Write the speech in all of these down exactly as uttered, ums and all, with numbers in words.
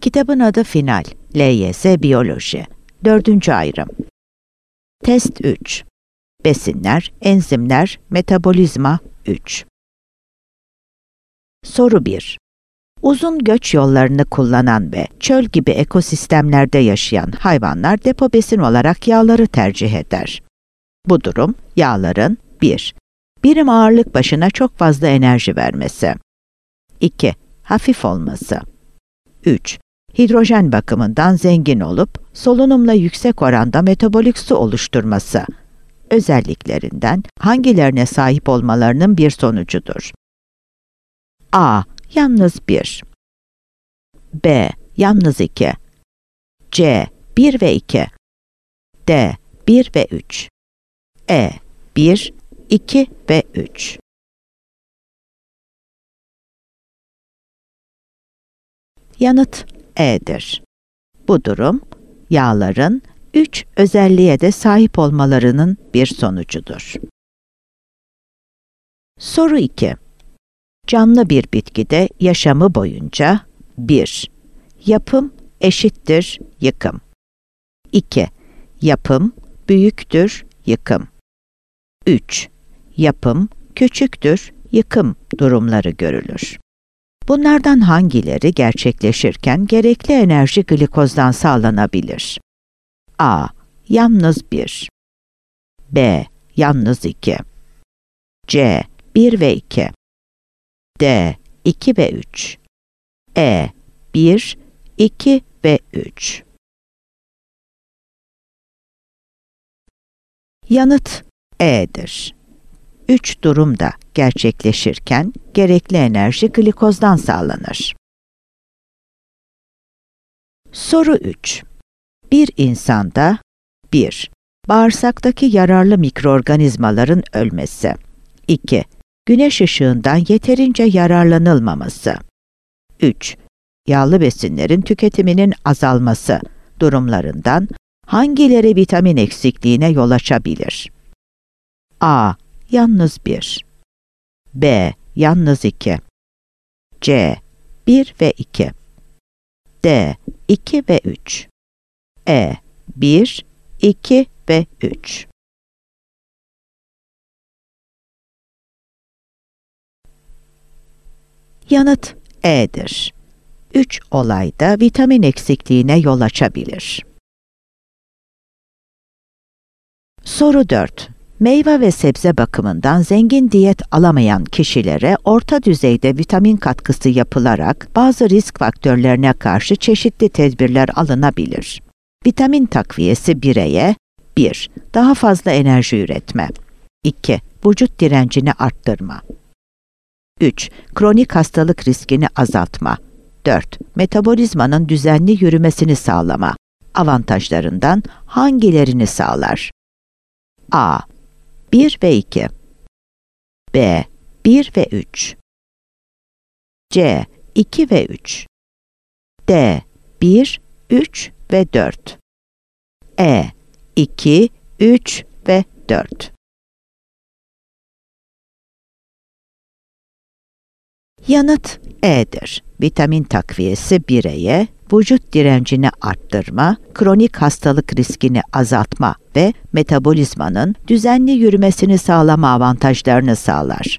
Kitabın adı Final. L Y S Biyoloji. Dördüncü ayrım. Test üç. Besinler, enzimler, metabolizma üç. Soru bir. Uzun göç yollarını kullanan ve çöl gibi ekosistemlerde yaşayan hayvanlar depo besin olarak yağları tercih eder. Bu durum, yağların bir. Birim ağırlık başına çok fazla enerji vermesi. iki. Hafif olması. üç. Hidrojen bakımından zengin olup, solunumla yüksek oranda metabolik su oluşturması özelliklerinden hangilerine sahip olmalarının bir sonucudur? A. Yalnız bir. B. Yalnız iki. C. bir ve iki. D. bir ve üç. E. bir, iki ve üç. Yanıt E'dir. Bu durum, yağların üç özelliğe de sahip olmalarının bir sonucudur. Soru iki. Canlı bir bitkide yaşamı boyunca bir. Yapım eşittir yıkım. iki. Yapım büyüktür yıkım. üç. Yapım küçüktür yıkım durumları görülür. Bunlardan hangileri gerçekleşirken gerekli enerji glikozdan sağlanabilir? A. Yalnız bir. B. Yalnız iki. C. bir ve iki. D. iki ve üç. E. bir, iki ve üç. Yanıt E'dir. Üç durumda gerçekleşirken gerekli enerji glikozdan sağlanır. Soru üç. Bir insanda bir. Bağırsaktaki yararlı mikroorganizmaların ölmesi. iki. Güneş ışığından yeterince yararlanılmaması. üç. Yağlı besinlerin tüketiminin azalması durumlarından hangileri vitamin eksikliğine yol açabilir? A. Yalnız bir. B. Yalnız iki. C. bir ve iki. D. iki ve üç. E. bir, iki ve üç. Yanıt E'dir. üç olayda vitamin eksikliğine yol açabilir. Soru dört. Meyve ve sebze bakımından zengin diyet alamayan kişilere orta düzeyde vitamin katkısı yapılarak bazı risk faktörlerine karşı çeşitli tedbirler alınabilir. Vitamin takviyesi bireye bir. Daha fazla enerji üretme. iki. Vücut direncini arttırma. üç. Kronik hastalık riskini azaltma. dört. Metabolizmanın düzenli yürümesini sağlama. Avantajlarından hangilerini sağlar? A. bir ve iki. B. bir ve üç. C. iki ve üç. D. bir, üç ve dört. E. iki, üç ve dört. Yanıt E'dir. Vitamin takviyesi bireye vücut direncini arttırma, kronik hastalık riskini azaltma ve metabolizmanın düzenli yürümesini sağlama avantajlarını sağlar.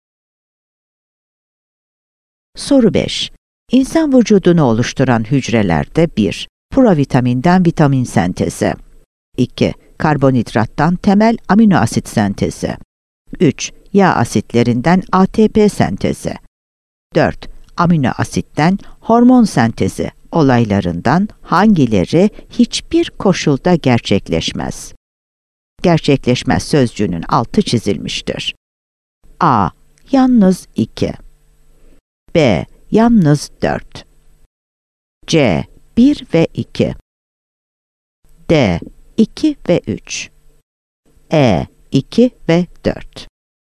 Soru beş. İnsan vücudunu oluşturan hücrelerde bir. Provitaminden vitamin sentezi. iki. Karbonhidrattan temel amino asit sentezi. üç. Yağ asitlerinden A T P sentezi. dört. Amino asitten hormon sentezi olaylarından hangileri hiçbir koşulda gerçekleşmez? Gerçekleşmez sözcüğünün altı çizilmiştir. A. Yalnız iki. B. Yalnız dört. C. bir ve iki. D. iki ve üç. E. iki ve dört.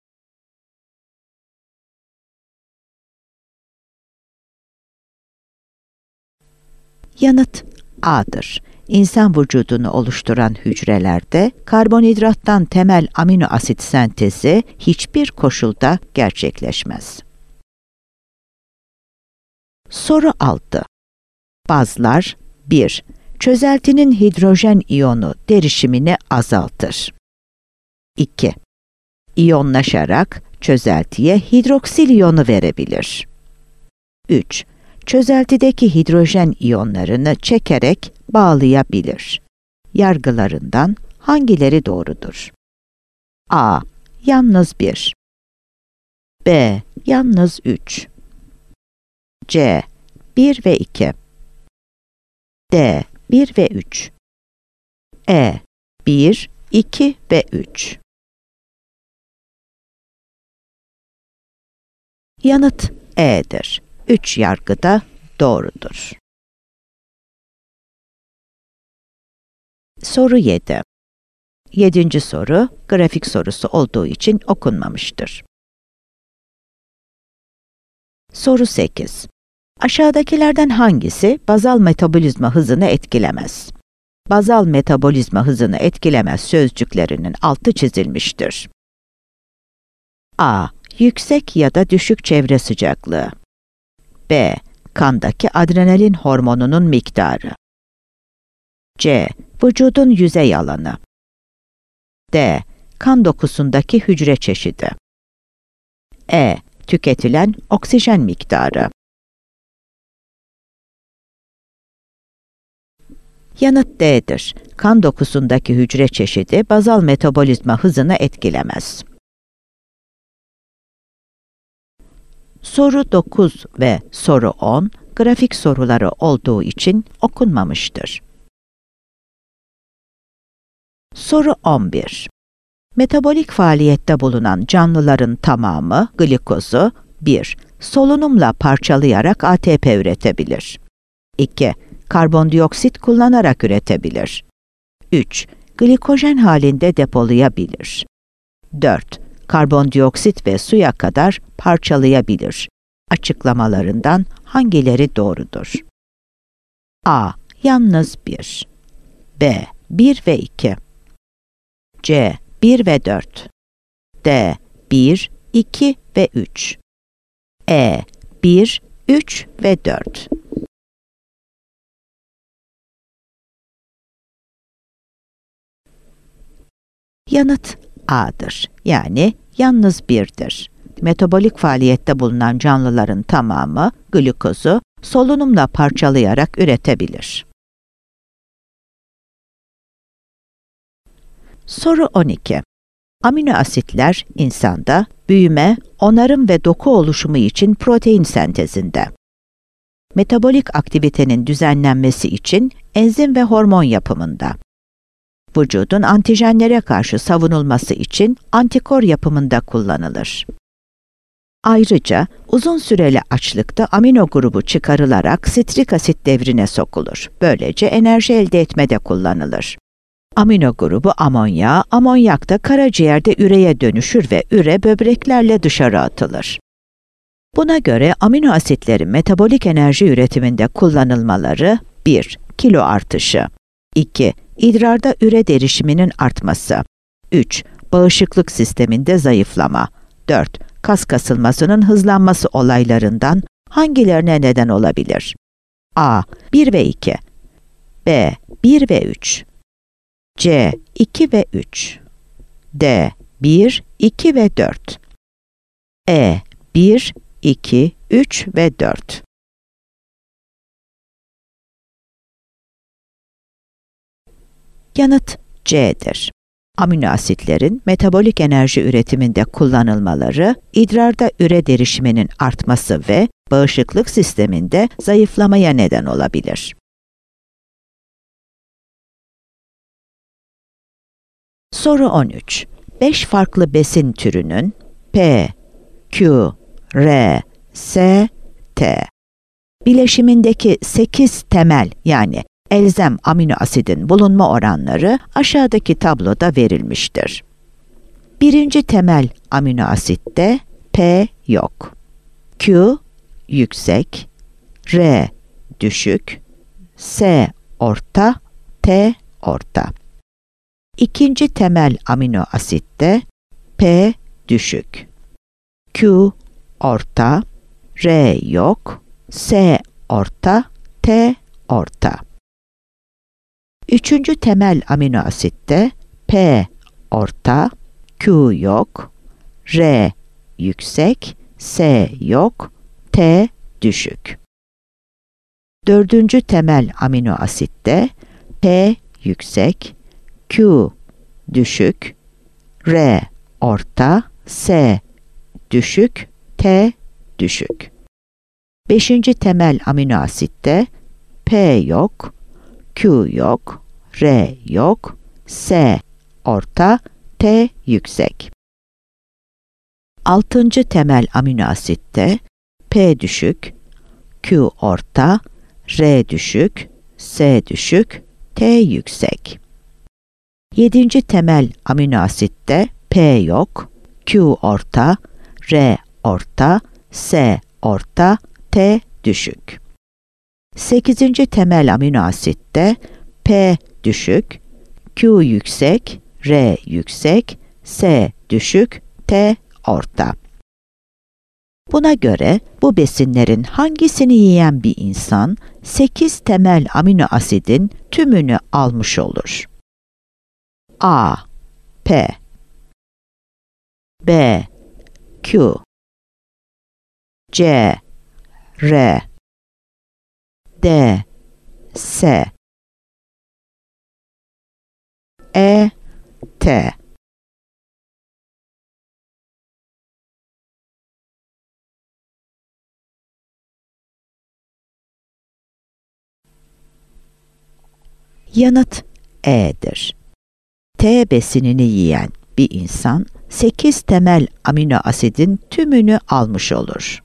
Yanıt A'dır. İnsan vücudunu oluşturan hücrelerde karbonhidrattan temel amino asit sentezi hiçbir koşulda gerçekleşmez. Soru altı. Bazlar bir. Çözeltinin hidrojen iyonu derişimini azaltır. iki. İyonlaşarak çözeltiye hidroksil iyonu verebilir. üç. Çözeltideki hidrojen iyonlarını çekerek bağlayabilir. Yargılarından hangileri doğrudur? A. Yalnız bir. B. Yalnız üç. C. bir ve iki. D. bir ve üç. E. bir, iki ve üç. Yanıt E'dir. üç yargı da doğrudur. Soru yedi. Yedinci soru, grafik sorusu olduğu için okunmamıştır. Soru sekiz. Aşağıdakilerden hangisi bazal metabolizma hızını etkilemez? Bazal metabolizma hızını etkilemez sözcüklerinin altı çizilmiştir. A. Yüksek ya da düşük çevre sıcaklığı. B. Kandaki adrenalin hormonunun miktarı. C. Vücudun yüzey alanı. D. Kan dokusundaki hücre çeşidi. E. Tüketilen oksijen miktarı. Yanıt D'dir. Kan dokusundaki hücre çeşidi bazal metabolizma hızını etkilemez. Soru dokuz ve soru on grafik soruları olduğu için okunmamıştır. Soru on bir. Metabolik faaliyette bulunan canlıların tamamı glikozu bir. Solunumla parçalayarak A T P üretebilir. iki. Karbondioksit kullanarak üretebilir. üç. Glikojen halinde depolayabilir. dört. Karbondioksit ve suya kadar parçalayabilir. Açıklamalarından hangileri doğrudur? A. Yalnız bir. B. bir ve iki. C. bir ve dört. D. bir, iki ve üç. E. bir, üç ve dört. Yanıt A'dır. Yani yalnız birdir. Metabolik faaliyette bulunan canlıların tamamı glikozu solunumla parçalayarak üretebilir. Soru on iki. Amino asitler insanda büyüme, onarım ve doku oluşumu için protein sentezinde. Metabolik aktivitenin düzenlenmesi için enzim ve hormon yapımında. Vücudun antijenlere karşı savunulması için antikor yapımında kullanılır. Ayrıca uzun süreli açlıkta amino grubu çıkarılarak sitrik asit devrine sokulur. Böylece enerji elde etmede kullanılır. Amino grubu amonya, amonyak da karaciğerde üreye dönüşür ve üre böbreklerle dışarı atılır. Buna göre amino asitlerin metabolik enerji üretiminde kullanılmaları bir. Kilo artışı. iki. İdrarda üre derişiminin artması. üç. Bağışıklık sisteminde zayıflama. dört. Kas kasılmasının hızlanması olaylarından hangilerine neden olabilir? A. bir ve iki. B. bir ve üç. C. iki ve üç. D. bir, iki ve dört. E. bir, iki, üç ve dört. Yanıt C'dir. Amino asitlerin metabolik enerji üretiminde kullanılmaları, idrarda üre derişiminin artması ve bağışıklık sisteminde zayıflamaya neden olabilir. Soru on üç. beş farklı besin türünün P, Q, R, S, T bileşimindeki sekiz temel yani elzem amino asidin bulunma oranları aşağıdaki tabloda verilmiştir. Birinci temel amino asitte P yok. Q yüksek, R düşük, S orta, T orta. İkinci temel amino asitte P düşük, Q orta, R yok, S orta, T orta. Üçüncü temel amino asitte P orta, Q yok, R yüksek, S yok, T düşük. Dördüncü temel amino asitte P yüksek, Q düşük, R orta, S düşük, T düşük. Beşinci temel amino asitte P yok, Q yok, R yok, S orta, T yüksek. Altıncı temel amino asitte P düşük, Q orta, R düşük, S düşük, T yüksek. Yedinci temel amino asitte P yok, Q orta, R orta, S orta, T düşük. Sekizinci temel amino asitte P düşük, Q yüksek, R yüksek, S düşük, T orta. Buna göre bu besinlerin hangisini yiyen bir insan sekiz temel amino asidin tümünü almış olur? A. P B. Q C. R D. S E. T. Yanıt E'dir. T besinini yiyen bir insan sekiz temel amino asidin tümünü almış olur.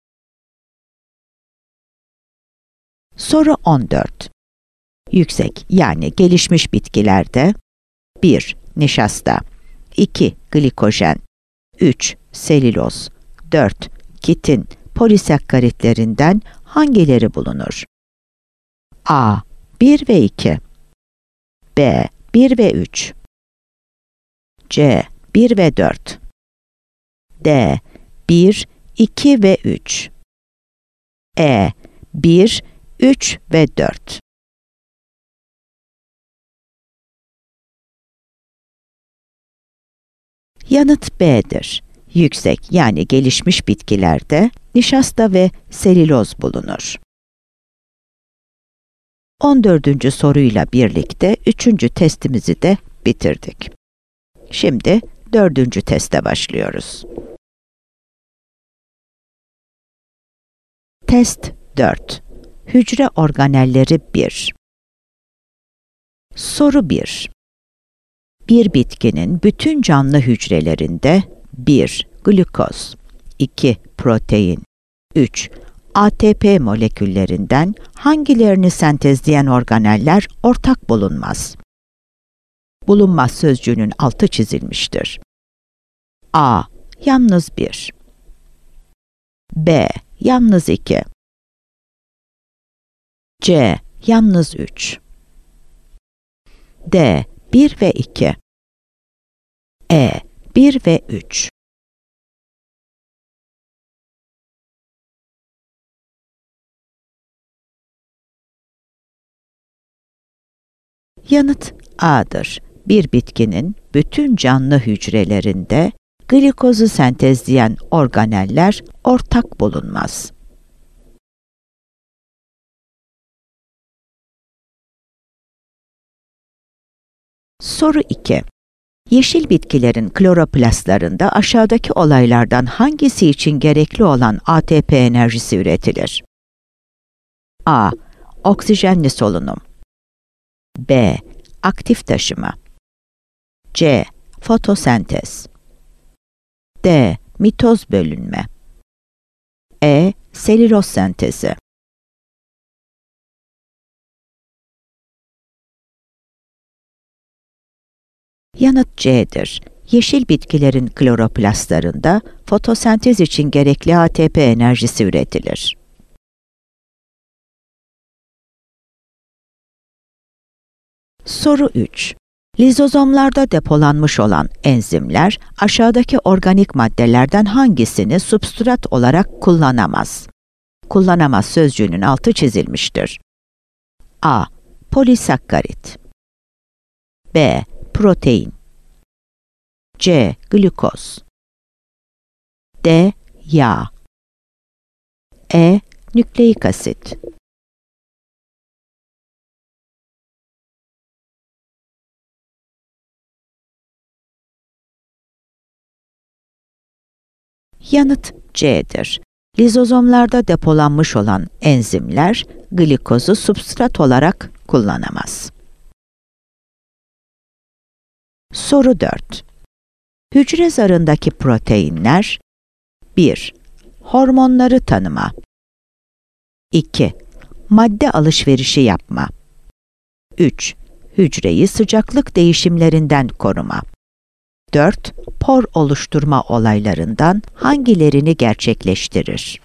Soru on dört. Yüksek yani gelişmiş bitkilerde bir. Nişasta, iki. Glikojen, üç. Selüloz, dört. Kitin polisakkaritlerinden hangileri bulunur? A. bir ve iki B. bir ve üç C. bir ve dört D. bir, iki ve üç E. bir, üç ve dört Yanıt B'dir. Yüksek yani gelişmiş bitkilerde nişasta ve selüloz bulunur. on dördüncü soruyla birlikte üçüncü testimizi de bitirdik. Şimdi dördüncü teste başlıyoruz. Test dört. Hücre organelleri bir. Soru bir. Bir bitkinin bütün canlı hücrelerinde bir. Glukoz, iki. Protein, üç. A T P moleküllerinden hangilerini sentezleyen organeller ortak bulunmaz? Bulunmaz sözcüğünün altı çizilmiştir. A. Yalnız bir B. Yalnız iki C. Yalnız üç D. bir ve iki E. bir ve üç Yanıt A'dır. Bir bitkinin bütün canlı hücrelerinde glikozu sentezleyen organeller ortak bulunmaz. Soru iki. Yeşil bitkilerin kloroplastlarında aşağıdaki olaylardan hangisi için gerekli olan A T P enerjisi üretilir? A. Oksijenli solunum B. Aktif taşıma C. Fotosentez D. Mitoz bölünme E. Selüloz sentezi Yanıt C'dir. Yeşil bitkilerin kloroplastlarında fotosentez için gerekli A T P enerjisi üretilir. Soru üç. Lizozomlarda depolanmış olan enzimler aşağıdaki organik maddelerden hangisini substrat olarak kullanamaz? Kullanamaz sözcüğünün altı çizilmiştir. A. Polisakkarit. B. Protein. C. Glükoz. D. Yağ. E. Nükleik asit. Yanıt C'dir. Lizozomlarda depolanmış olan enzimler glikozu substrat olarak kullanamaz. Soru dört. Hücre zarındaki proteinler bir. Hormonları tanıma. iki. Madde alışverişi yapma. üç. Hücreyi sıcaklık değişimlerinden koruma. dört. Por oluşturma olaylarından hangilerini gerçekleştirir?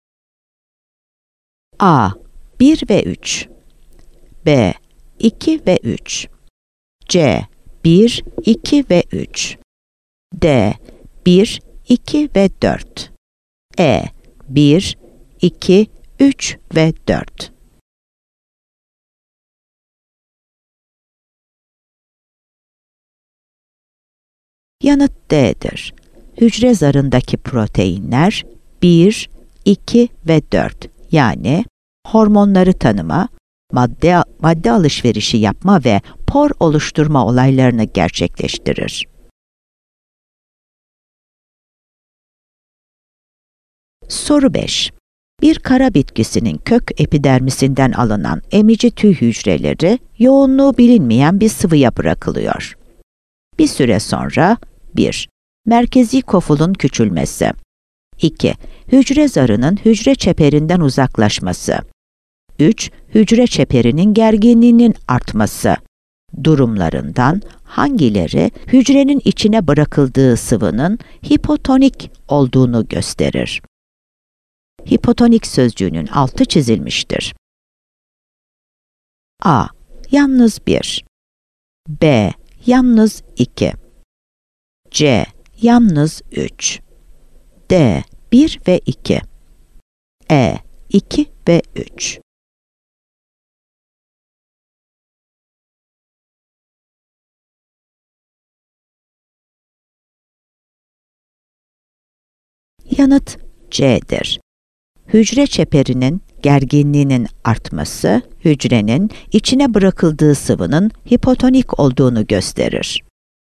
A. bir ve üç. B. iki ve üç. C. bir, iki ve üç. D. bir, iki ve dört. E. bir, iki, üç ve dört. Yanıt D'dir. Hücre zarındaki proteinler bir, iki ve dört, yani hormonları tanıma, madde, madde alışverişi yapma ve por oluşturma olaylarını gerçekleştirir. Soru beş. Bir kara bitkisinin kök epidermisinden alınan emici tüy hücreleri yoğunluğu bilinmeyen bir sıvıya bırakılıyor. Bir süre sonra bir. Merkezi kofulun küçülmesi. iki. Hücre zarının hücre çeperinden uzaklaşması. üç. Hücre çeperinin gerginliğinin artması durumlarından hangileri hücrenin içine bırakıldığı sıvının hipotonik olduğunu gösterir? Hipotonik sözcüğünün altı çizilmiştir. A. Yalnız bir. B. Yalnız iki. C. Yalnız üç. D. bir ve iki. E. iki ve üç. Yanıt C'dir. Hücre çeperinin gerginliğinin artması, hücrenin içine bırakıldığı sıvının hipotonik olduğunu gösterir.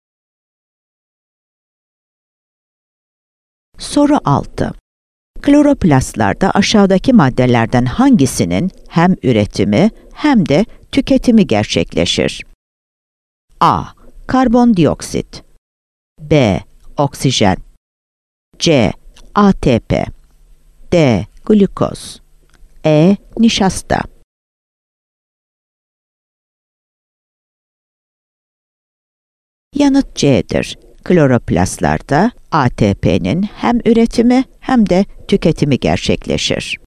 Soru altı. Kloroplastlarda aşağıdaki maddelerden hangisinin hem üretimi hem de tüketimi gerçekleşir? A. Karbondioksit. B. Oksijen. C. A T P. D. Glükoz. E. Nişasta. Yanıt C'dir. Kloroplastlarda A T P'nin hem üretimi hem de tüketimi gerçekleşir.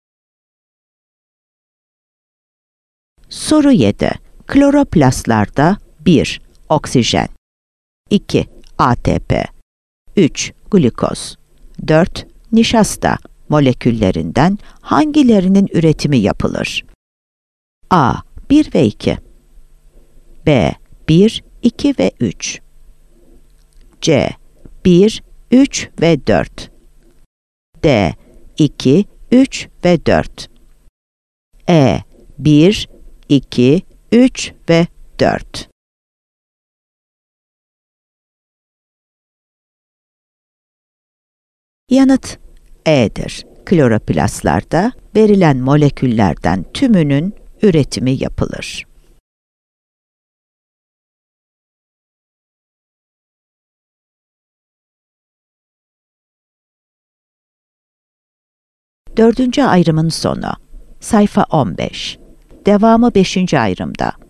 Soru yedi. Kloroplastlarda bir. Oksijen, iki. A T P, üç. Glükoz, dört. Nişasta moleküllerinden hangilerinin üretimi yapılır? A. bir ve iki. B. bir, iki ve üç. C. bir, üç ve dört. D. iki, üç ve dört. E. bir, iki, üç ve dört. Yanıt E'dir. Kloroplastlarda verilen moleküllerden tümünün üretimi yapılır. Dördüncü ayrımın sonu. Sayfa on beş. Devamı beşinci ayrımda.